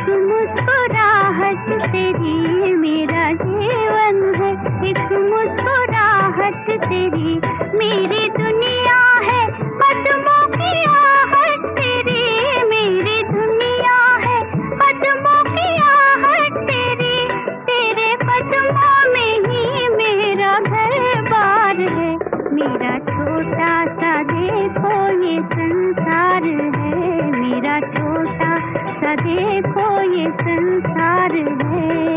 मुस्कुराहट तेरी मेरा जीवन है, एक मुस्कुराहट तेरी मेरी दुनिया है। कदमों की आहट तेरी मेरी दुनिया है, कदमों की आहट तेरी, तेरे कदमों में ही मेरा घर बार है। मेरा छोटा सा देखो ये संसार है, मेरा छोटा सा देखो ये संसार है।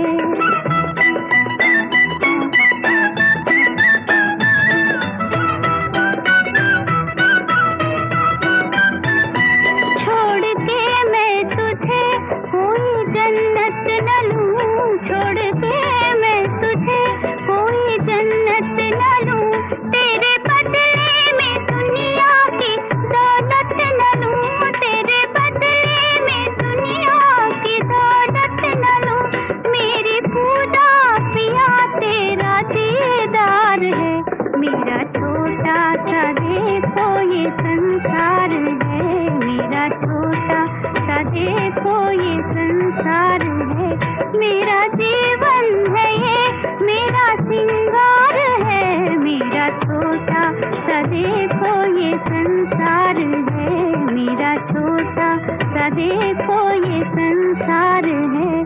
छोड़ के मैं तुझे कोई जन्नत न लूं, छोड़ के मैं तुझे कोई जन्नत न लूं, तेरे बदले में दुनिया की दौलत न लूं, तेरे बदले में दुनिया की दौलत न लूं। मेरी पूजा पिया तेरा दीदार है, मेरा छोटा सा देखो ये संसार है, मेरा छोटा सा देखो ये संसार है। मेरा जीवन है ये मेरा सिंगार है, मेरा छोटा सा देखो ये संसार है, मेरा छोटा सा देखो ये संसार है।